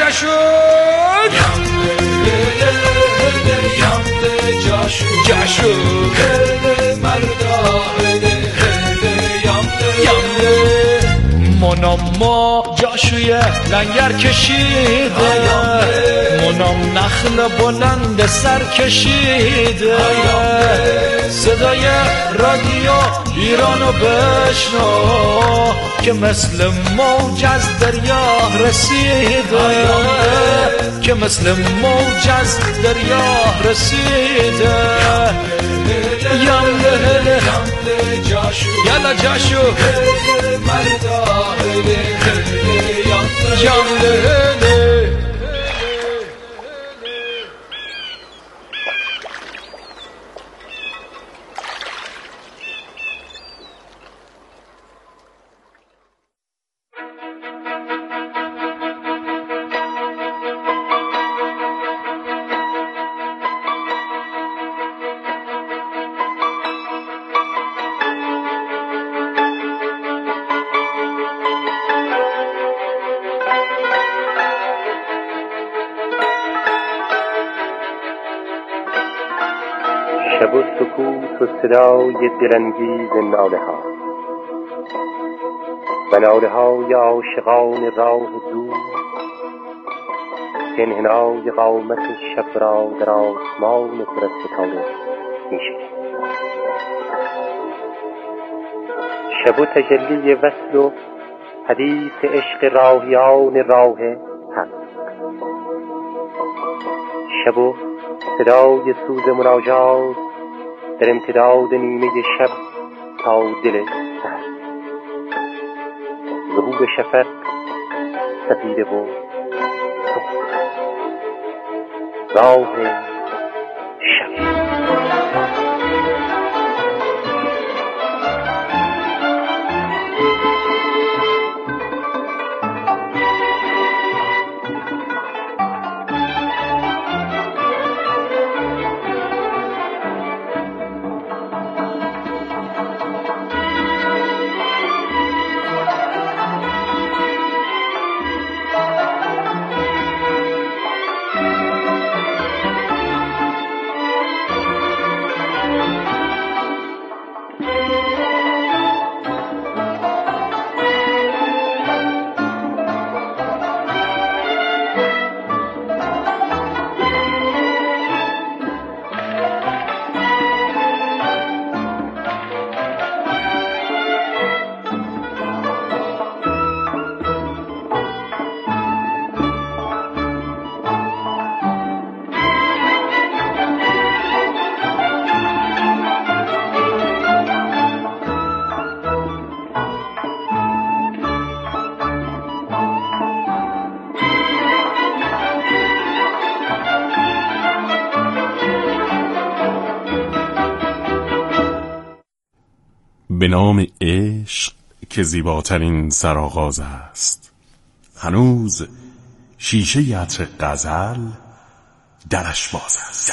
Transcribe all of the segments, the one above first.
جاشون جاشون مردا ما جاشوی لنگر کشیده منام نخل بلند سر کشیده صدای رادیو ایرانو بشنو که مثل موج از دریا رسیده که مثل موج از دریا رسیده یمله یلا جاشو مردا یمله شب و سکوت و صدای دلانگیز ناله ها و ناله های عاشقان راه دور که انحنای قامت شب را در آسمان پر از ستاره می‌شنید. شب و تجلی وصل و حدیث عشق راهیان راه حق، شب و صدای سوز مناجات در امتداد نیمه شب تا دل سحر، ظهور شفق سپیده و سخت راه شب. به نام عشق که زیباترین سرآغاز است، هنوز شیشه عطر غزل درش باز است.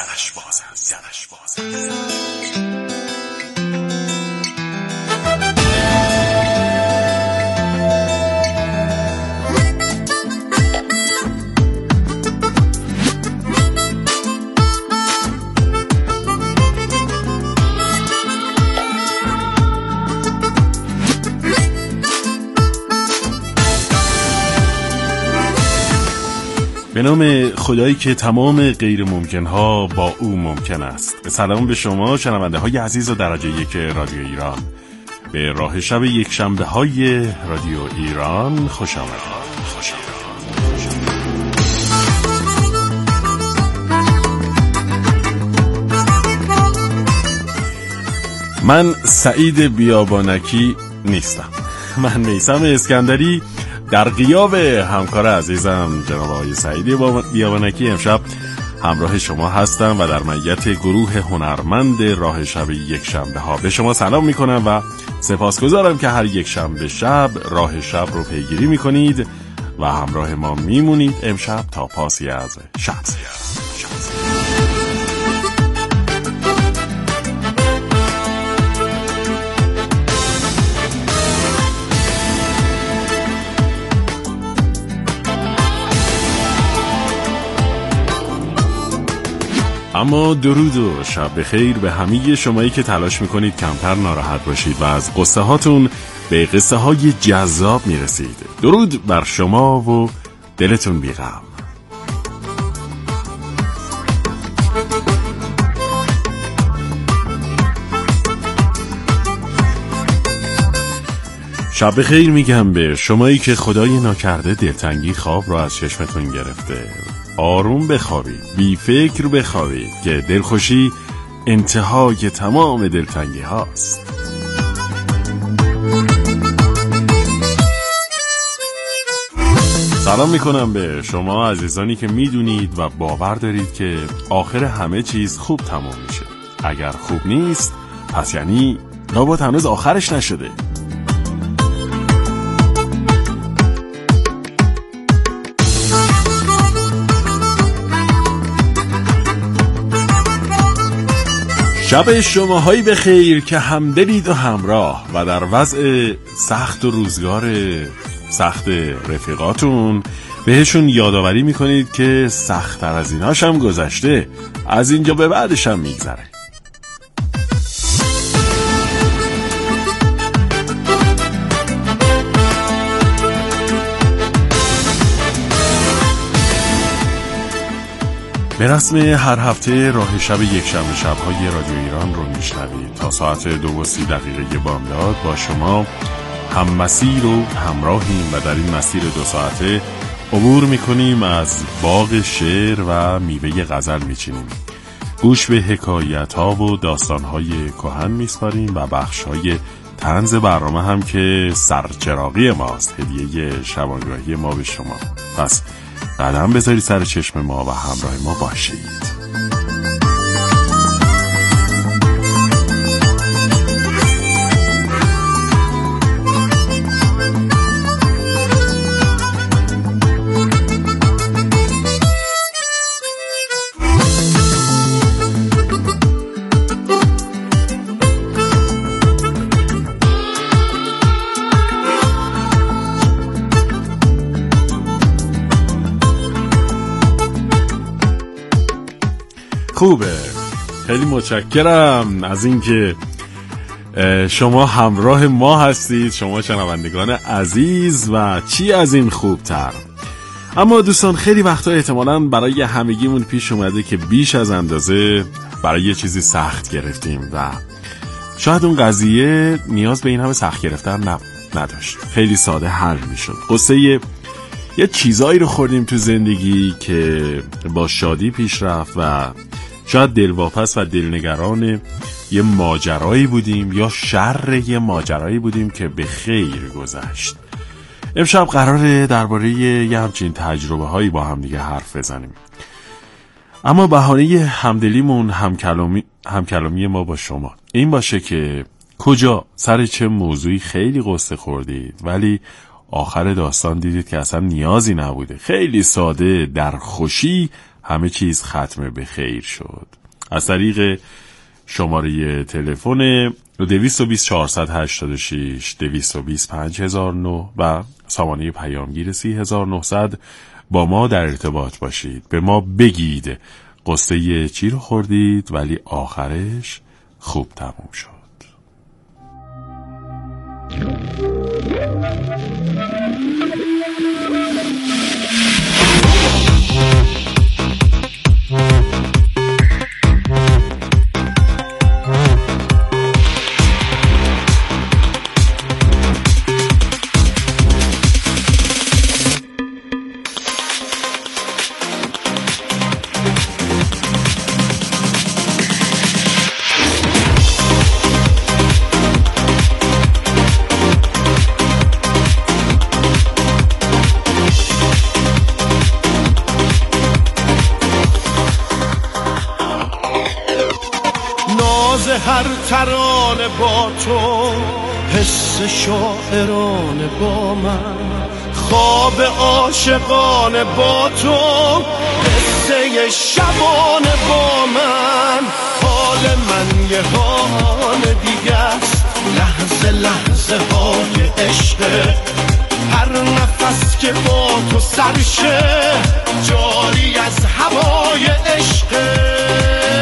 به نام خدایی که تمام غیر ممکنها با او ممکن است. سلام به شما شنونده های عزیز و درجه یک رادیو ایران. به راه شب یک شنبه های رادیو ایران خوش آمدید. من سعید بیابانکی نیستم، من میثم اسکندری در غیاب همکار عزیزم جناب آقای سعید بیابانکی امشب همراه شما هستم و در معیت گروه هنرمند راه شب یک شنبه ها به شما سلام میکنم و سپاسگزارم که هر یک شنبه شب راه شب رو پیگیری میکنید و همراه ما میمونید امشب تا پاسی از شب. اما درود و شب بخیر به همه شمایی که تلاش میکنید کمتر ناراحت باشید و از قصه هاتون به قصه های جذاب میرسید. درود بر شما و دلتون بیغم. شب بخیر میگم به شمایی که خدای ناکرده دلتنگی خواب را از چشمتون گرفته. آروم بخوابید، بی فکر بخوابید که دلخوشی انتهای تمام دلتنگی هاست. سلام میکنم به شما عزیزانی که میدونید و باور دارید که آخر همه چیز خوب تمام میشه. اگر خوب نیست پس یعنی لابد هنوز آخرش نشده. شب شماهایی بخیر که همدلید و همراه و در وضع سخت و روزگار سخت رفیقاتون بهشون یادآوری میکنید که سخت‌تر از ایناش هم گذشته، از اینجا به بعدش هم میگذره. به رسم هر هفته راه شب یک شنبه شب‌های رادیو ایران رو میشنوید تا ساعت 2:30 بامداد با شما هم مسیر و همراهیم و در این مسیر 2 ساعته عبور میکنیم از باغ شعر و میوه غزل میچینیم. گوش به حکایت‌ها و داستان‌های کهن میسپاریم و بخش‌های طنز برنامه هم که سرچراغی ماست، هدیه شبانگاهی ما به شما. پس قدم بذارید سر چشم ما و همراه ما باشید. خوبه، خیلی متشکرم از اینکه شما همراه ما هستید، شما شنوندگان عزیز، و چی از این خوبتر. اما دوستان خیلی وقتا احتمالاً برای همگیمون پیش اومده که بیش از اندازه برای یه چیزی سخت گرفتیم و شاید اون قضیه نیاز به این همه سخت گرفتن نداشت، خیلی ساده حل میشد. قصه یه چیزایی رو خوردیم تو زندگی که با شادی پیش رفت و شاید دلواپس و دلنگران یه ماجرایی بودیم یا شر یه ماجرایی بودیم که به خیر گذشت. امشب قراره درباره یه همچین تجربه هایی با هم دیگه حرف بزنیم. اما بهانه همدلیمون همکلامی ما با شما این باشه که کجا سر چه موضوعی خیلی قصه خوردید ولی آخر داستان دیدید که اصلا نیازی نبوده، خیلی ساده در خوشی همه چیز ختم به خیر شد. از طریق شماره تلفن 220 486 220 5009 و سامانه پیامگیر 3900 با ما در ارتباط باشید. به ما بگید قصه چی رو خوردید ولی آخرش خوب تموم شد. هر ترانه با تو، حس شاعرانه با من، خواب عاشقانه با تو، قصه شبانه با من. حال من یه حال دیگه است، لحظه لحظه های عشق، هر نفس که با تو سرشه جاری از هوای عشق.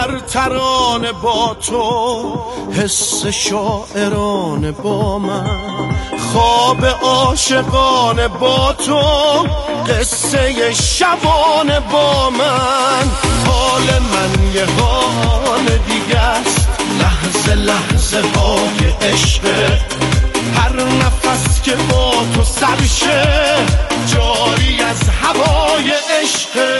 هر ترانه با تو، حس شاعرانه با من، خواب عاشقانه با تو، قصه شبانه با من. حال من یه حال دیگه است، لحظه لحظه های عشقه، هر نفس که با تو سرشه جاری از هوای عشقه.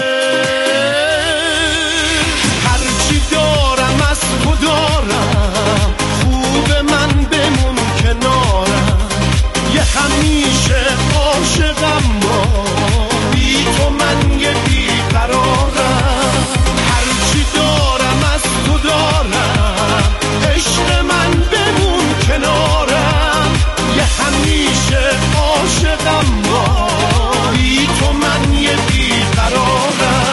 هرچی دارم از تو دارم، خوب من بمون کنارم، یه همیشه عاشقم با، بی تو من یه بیقرارم. هرچی دارم از تو دارم، عشق من بمون کنارم، یه همیشه عاشقم با، بی تو من یه بیقرارم.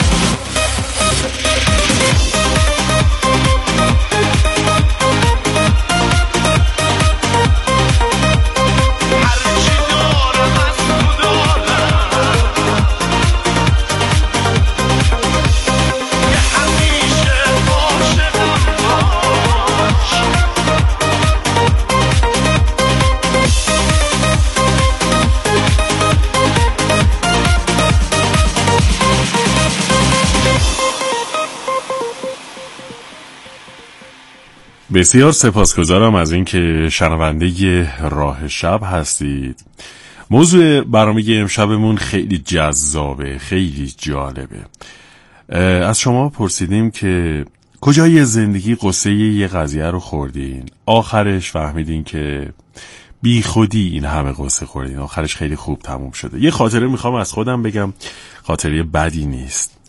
بسیار سپاسگزارم از اینکه شنونده راه شب هستید. موضوع برنامه امشبمون خیلی جذابه، خیلی جالبه. از شما پرسیدیم که کجای زندگی قصه یه قضیه رو خوردین، آخرش فهمیدین که بی خودی این همه قصه خوردین، آخرش خیلی خوب تموم شده. یه خاطره میخوام از خودم بگم، خاطره بدی نیست.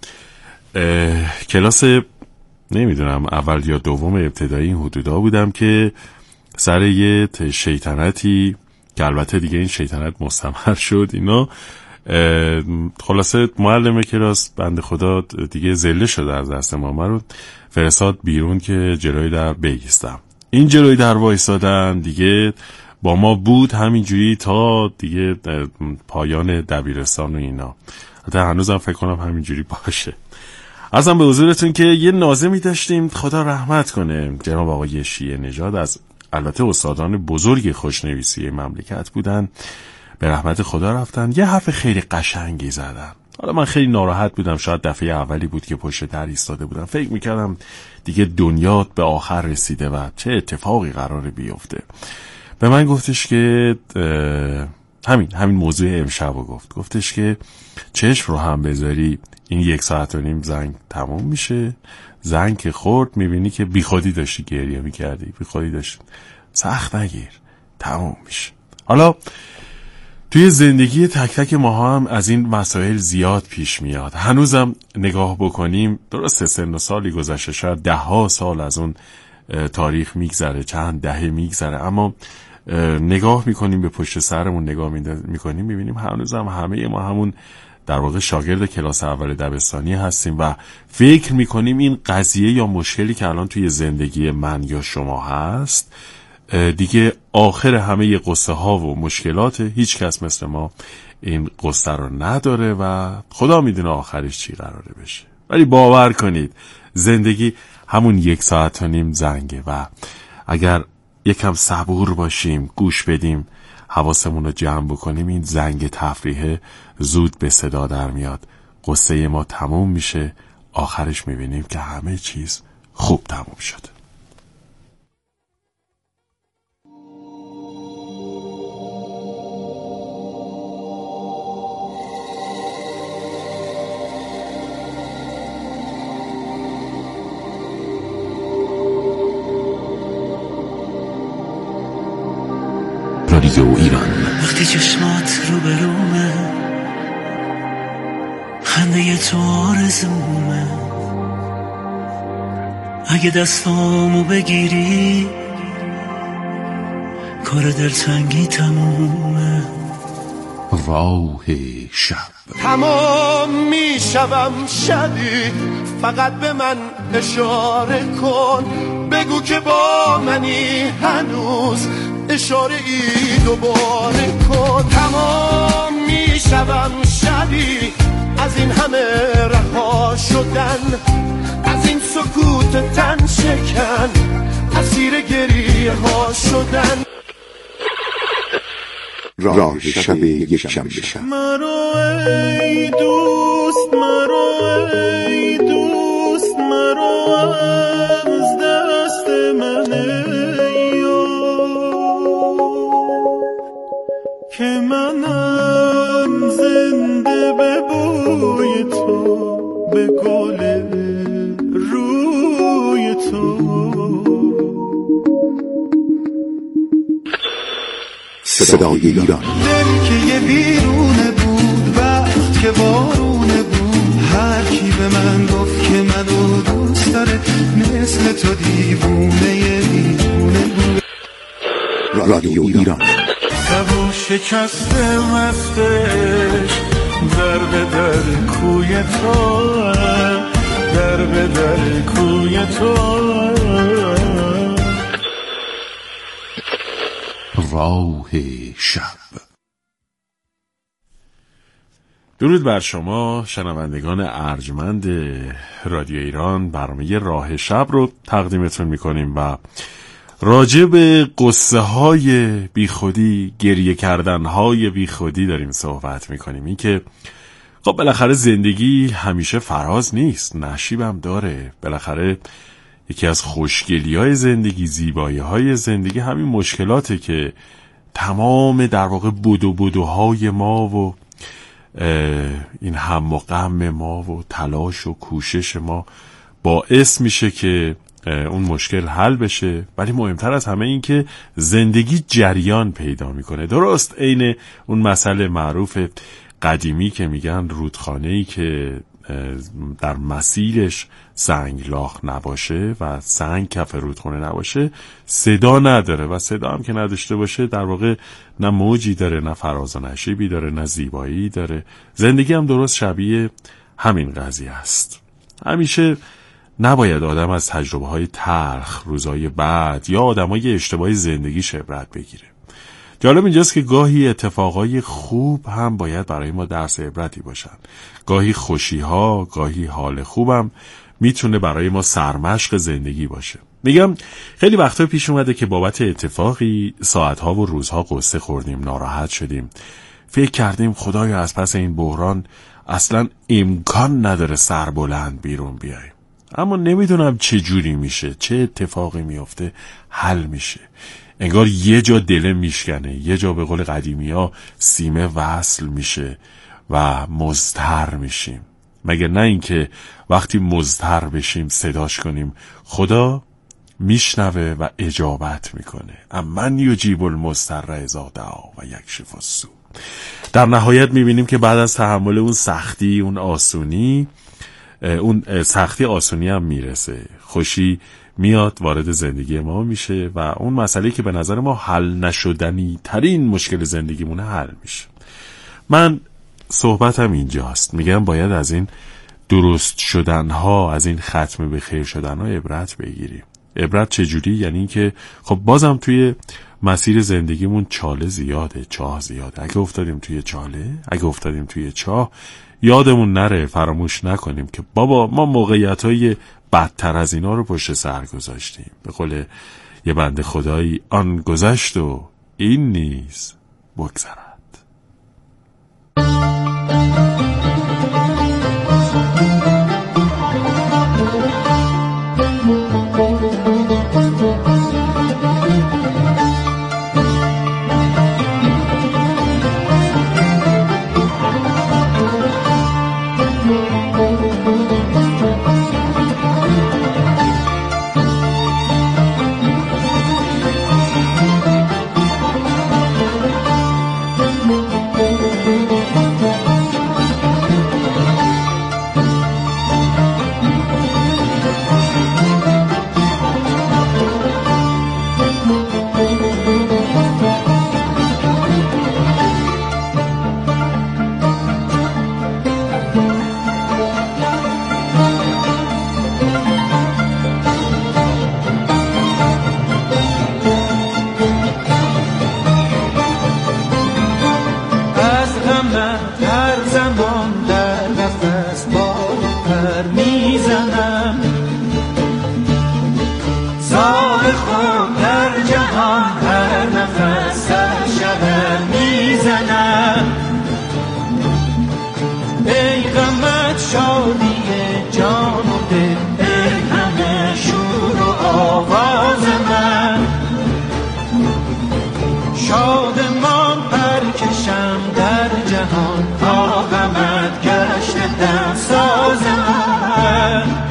کلاس نمیدونم اول یا دوم ابتدایی این حدودا بودم که سر یه شیطنتی که البته دیگه این شیطنت مستمر شد اینا، خلاصه معلم کلاس بنده خدا دیگه ذله شده از دست ما رو فرستاد بیرون که جلوی در بایستم. این جلوی در وایسادن دیگه با ما بود همینجوری تا دیگه پایان دبیرستان و اینا، حتی هنوزم فکر کنم همینجوری باشه. عرضم به حضورتون که یه ناظمی داشتیم، خدا رحمت کنه، جناب آقای شیعه نژاد، از البته استادان بزرگ خوشنویسی مملکت بودن، به رحمت خدا رفتن. یه حرف خیلی قشنگی زدن. حالا من خیلی ناراحت بودم، شاید دفعه اولی بود که پشت در ایستاده بودم، فکر میکردم دیگه دنیا به آخر رسیده و چه اتفاقی قراره بیفته. به من گفتش که همین موضوع امشب رو گفتش که چشم رو هم بذاری این 1.5 ساعت زنگ تموم میشه، زنگ که خورد میبینی که بی خودی داشتی گریه میکردی، بی خودی داشتی، سخت نگیر، تموم میشه. حالا توی زندگی تک تک ما هم از این مسائل زیاد پیش میاد. هنوزم نگاه بکنیم، درسته سن و سالی گذشته، شاید 10 سال از اون تاریخ میگذره، چند دهه میگذره، اما نگاه میکنیم به پشت سرمون، نگاه میکنیم میبینیم هنوزم همه ما همون در واقع شاگرد کلاس اول دبستانی هستیم و فکر میکنیم این قضیه یا مشکلی که الان توی زندگی من یا شما هست دیگه آخر همه قصه ها و مشکلات، هیچ کس مثل ما این قصه رو نداره و خدا میدونه آخرش چی قراره بشه. ولی باور کنید زندگی همون 1.5 ساعت زنگه و اگر یکم صبور باشیم، گوش بدیم، حواسمون رو جمع بکنیم، این زنگ تفریحه زود به صدا در میاد، قصه ما تموم میشه، آخرش میبینیم که همه چیز خوب تموم شد. رادیو ایران. وقتی چشمات رو برومه، خنده تو آرزومه، اگه دستامو بگیری کار دلتنگی تمومه. راه شب تمام میشوم شبی، فقط به من اشاره کن، بگو که با منی هنوز، اشاره ای دوباره کن. تمام میشوم شبی از این همه رها شدن، از این سکوت تن شکن، اسیر گریه ها شدن. راه شب یک شنبه. مرو ای دوست، مرو ای دوست، مرو از دست من که منم زنده به بوی تو، به گل روی تو. صدای ایران. دل که یه بیرونه بود وقت که بارونه بود، هر کی به من گفت که منو دوست داره مثل تو دیوونه دیوونه بود. رادیو ایران. تبو شکسته مستش در به در کوی تو، در به در کوی تو. راه شب. درود بر شما شنوندگان ارجمند رادیو ایران. برنامه راه شب رو تقدیمتون میکنیم و راجع به قصه های بی خودی، گریه کردن های بی خودی داریم صحبت میکنیم. این که خب بالاخره زندگی همیشه فراز نیست، نشیبم داره. بالاخره یکی از خوشگلی های زندگی، زیبایی های زندگی همین مشکلاته که تمام در واقع بدوهای ما و این هم و غم ما و تلاش و کوشش ما باعث میشه که اون مشکل حل بشه. ولی مهمتر از همه این که زندگی جریان پیدا میکنه. درست عین اون مسئله معروف قدیمی که میگن رودخانه‌ای که در مسیرش سنگلاخ نباشه و سنگ کف رودخانه نباشه صدا نداره، و صدا هم که نداشته باشه در واقع نه موجی داره، نه فراز و نشیبی داره، نه زیبایی داره. زندگی هم درست شبیه همین قضیه است. همیشه نباید آدم از تجربه های تلخ، روزهای بد یا آدمای اشتباهی زندگیش عبرت بگیره. جالب اینجاست که گاهی اتفاقای خوب هم باید برای ما درس عبرتی باشن. گاهی خوشی‌ها، گاهی حال خوبم میتونه برای ما سرمشق زندگی باشه. میگم خیلی وقتا پیش اومده که بابت اتفاقی ساعتها و روزها قصه خوردیم، ناراحت شدیم، فکر کردیم خدایا از پس این بحران اصلا امکان نداره سربلند بیرون بیاییم. اما نمیدونم چه جوری میشه، چه اتفاقی میفته حل میشه. انگار یه جا دل میشکنه، یه جا به قول قدیمی ها سیمه وصل میشه و مضطر میشیم. مگر نه اینکه وقتی مضطر بشیم صداش کنیم خدا میشنوه و اجابت میکنه. امن یجیب المضطر اذا دعا و یکشف السوء. در نهایت میبینیم که بعد از تحمل اون سختی، اون آسونی، اون سختی آسونی هم میرسه، خوشی میاد وارد زندگی ما میشه و اون مسئله که به نظر ما حل نشدنی ترین مشکل زندگیمونه حل میشه. من صحبتم اینجاست، میگم باید از این درست شدنها، از این ختم به خیر شدنها عبرت بگیریم. عبرت چجوری؟ یعنی که خب بازم توی مسیر زندگیمون چاله زیاده، چاه زیاده. اگه افتادیم توی چاله، اگه افتادیم توی چاه، یادمون نره، فراموش نکنیم که بابا ما موقعیت‌های بدتر از اینا رو پشت سر گذاشتیم. به قول یه بنده خدایی آن گذشت و این نیز بگذرد. ای غمت شادی جان و دل، ای همه شور و آواز من. شادمان پرکشم در جهان، تا غمت گشته دم ساز من.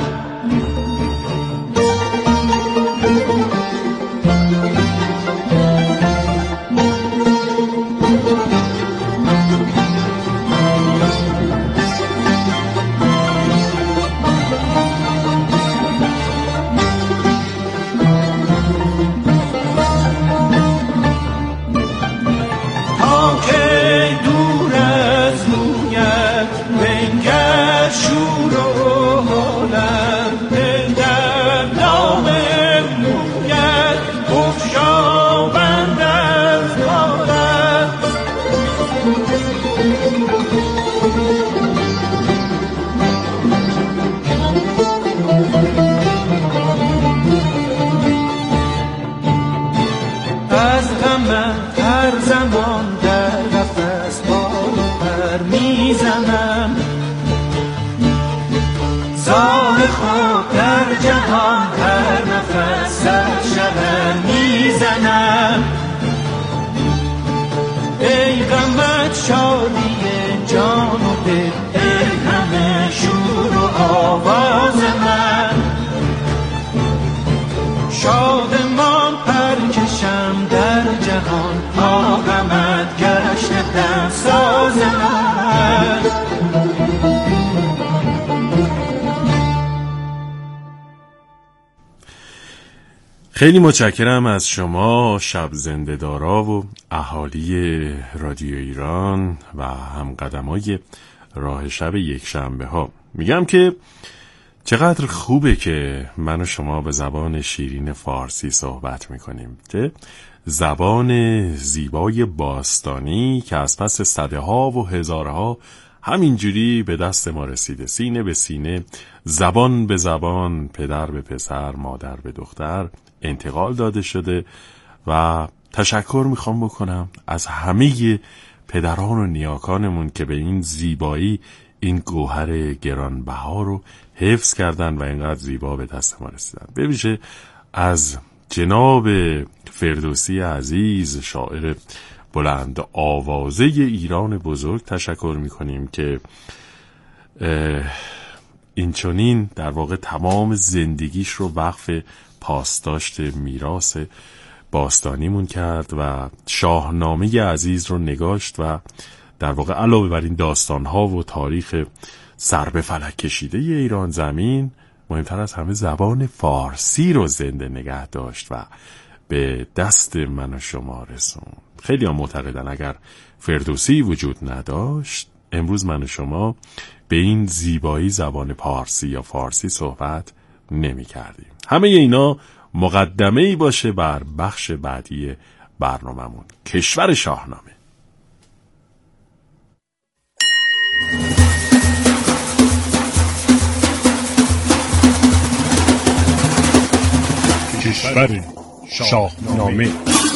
شادی جان و دل، ای همه شور و آواز من. شادمان پرکشم در جهان، تا غمت گشته دم ساز من. خیلی متشکرم از شما شب زنده دارا و اهالی رادیو ایران و همقدمای راه شب یک شنبه ها. میگم که چقدر خوبه که من و شما به زبان شیرین فارسی صحبت میکنیم، که زبان زیبای باستانی که از پس صدها و هزارها همینجوری به دست ما رسیده، سینه به سینه، زبان به زبان، پدر به پسر، مادر به دختر انتقال داده شده. و تشکر میخوام بکنم از همه پدران و نیاکانمون که به این زیبایی، این گوهر گرانبها رو حفظ کردن و اینقدر زیبا به دست ما رسیدن. به ویژه از جناب فردوسی عزیز، شاعر بلند آوازه ایران بزرگ تشکر میکنیم که این چنین در واقع تمام زندگیش رو وقف پاسداشت میراث باستانیمون کرد و شاهنامه عزیز رو نگاشت و در واقع علاوه بر این داستانها و تاریخ سر به فلک کشیده ایران زمین، مهمتر از همه زبان فارسی رو زنده نگه داشت و به دست من و شما رسوند. خیلی ها معتقدن اگر فردوسی وجود نداشت، امروز من و شما به این زیبایی زبان پارسی یا فارسی صحبت نمی کردیم. همه اینا مقدمه‌ای باشه بر بخش بعدی برنامه‌مون، کشور شاهنامه. کشور شاهنامه.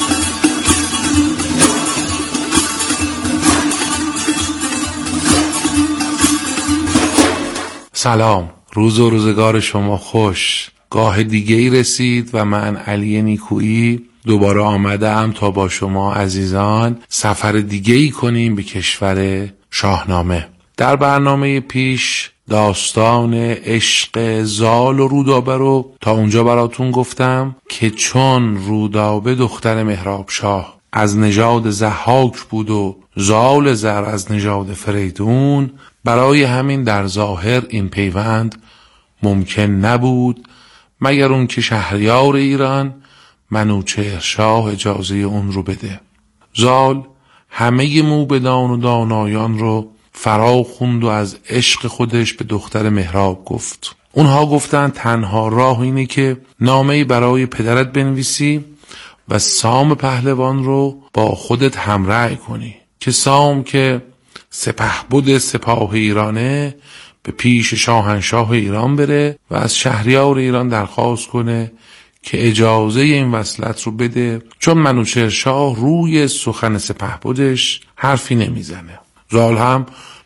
سلام، روز و روزگار شما خوش. گاه دیگه ای رسید و من علی نیکویی دوباره آمدم تا با شما عزیزان سفر دیگه ای کنیم به کشور شاهنامه. در برنامه پیش داستان عشق زال و رودابه رو تا اونجا براتون گفتم که چون رودابه دختر مهراب شاه از نژاد ضحاک بود و زال زر از نژاد فریدون، برای همین در ظاهر این پیوند ممکن نبود مگر اون که شهریار ایران منوچهرشاه اجازه اون رو بده. زال همه موبدان و دانایان رو فرا خوند و از عشق خودش به دختر مهراب گفت. اونها گفتن تنها راه اینه که نامه‌ای برای پدرت بنویسی و سام پهلوان رو با خودت همراه کنی که سام که سپهبد سپاه ایرانه به پیش شاهنشاه ایران بره و از شهریار ایران درخواست کنه که اجازه این وصلت رو بده، چون منوچهرشاه روی سخن سپهبدش حرفی نمیزنه. زال هم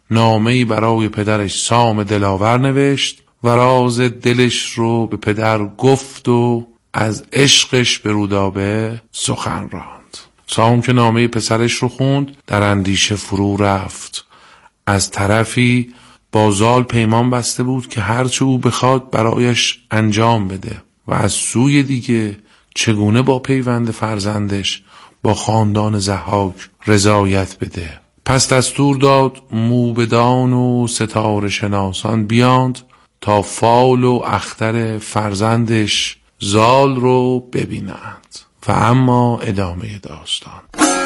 نامه‌ای برای پدرش سام دلاور نوشت و راز دلش رو به پدر گفت و از عشقش به رودابه سخن راند. سام که نامه پسرش رو خوند در اندیشه فرو رفت. از طرفی با زال پیمان بسته بود که هرچه او بخواد برایش انجام بده و از سوی دیگه چگونه با پیوند فرزندش با خاندان ضحاک رضایت بده. پس دستور داد موبدان و ستاره شناسان بیاند تا فال و اختر فرزندش زال رو ببینند و اما ادامه داستان.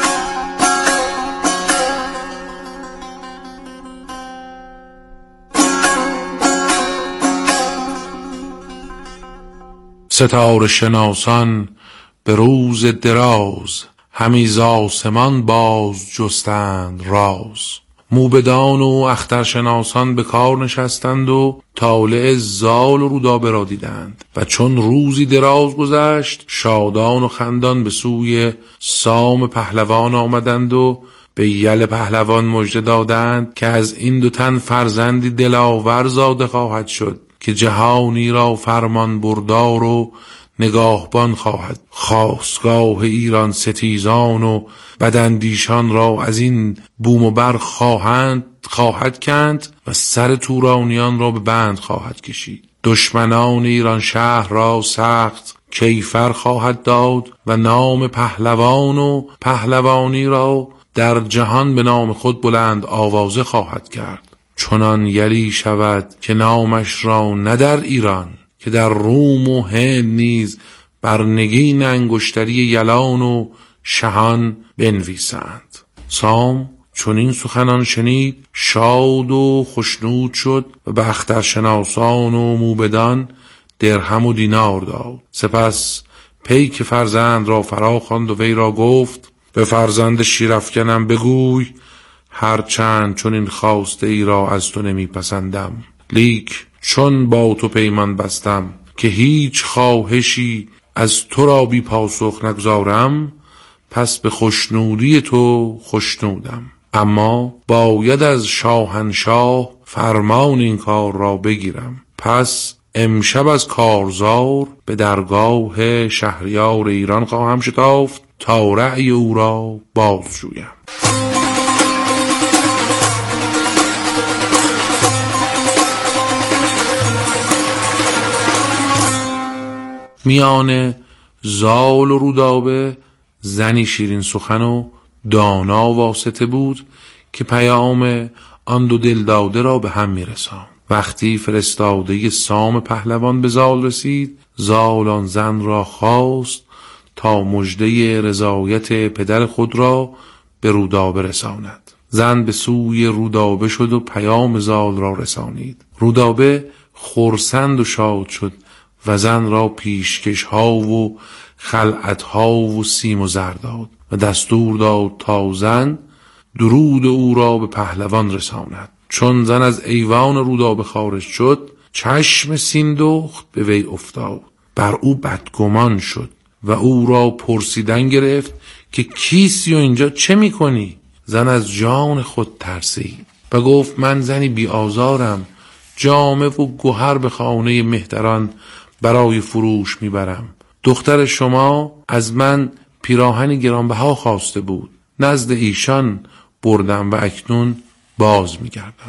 ستاره شناسان به روز دراز همی ز آسمان باز جستند راز. موبدان و اخترشناسان به کار نشستند و طالع زال و رودابه را دیدند و چون روزی دراز گذشت شادان و خندان به سوی سام پهلوان آمدند و به یل پهلوان مژده دادند که از این دو تن فرزندی دلاور زاده خواهد شد که جهانی را فرمان بردار و نگاهبان خواهد. خاستگاه ایران ستیزان و بداندیشان را از این بوم و بر خواهد کند و سر تورانیان را به بند خواهد کشید. دشمنان ایران شهر را سخت کیفر خواهد داد و نام پهلوان و پهلوانی را در جهان به نام خود بلند آوازه خواهد کرد. چنان یلی شود که نامش را نه در ایران که در روم و هند نیز بر نگین انگشتری یلان و شهان بنویسند. سام چون این سخنان شنید شاد و خشنود شد و به اخترشناسان و موبدان درهم و دینار داد. سپس پیک فرزند را فرا خواند و وی را گفت به فرزند شیرافکنم بگوی هرچند چون این خواسته ای را از تو نمی پسندم، لیک چون با تو پیمان بستم که هیچ خواهشی از تو را بی پاسخ نگذارم، پس به خوشنودی تو خوشنودم. اما باید از شاهنشاه فرمان این کار را بگیرم. پس امشب از کارزار به درگاه شهریار ایران خواهم شتافت تا رأی او را بازجویم. میان زال و رودابه زنی شیرین سخن و دانا واسطه بود که پیام آن دو دلداده را به هم میرساند. وقتی فرستاده سام پهلوان به زال رسید، زال آن زن را خواست تا مژده رضایت پدر خود را به رودابه رساند. زن به سوی رودابه شد و پیام زال را رسانید. رودابه خرسند و شاد شد و زن را پیشکش ها و خلعت ها و سیم و زر داد و دستور داد تا زن درود او را به پهلوان رساند. چون زن از ایوان رودابه خارج شد، چشم سیندخت به وی افتاد، بر او بدگمان شد و او را پرسیدن گرفت که کیستی و اینجا چه میکنی؟ زن از جان خود ترسید و گفت من زنی بی آزارم، جامه و گوهر به خانه مهتران برای فروش میبرم. دختر شما از من پیراهن گرانبها خواسته بود، نزد ایشان بردم و اکنون باز میگردم.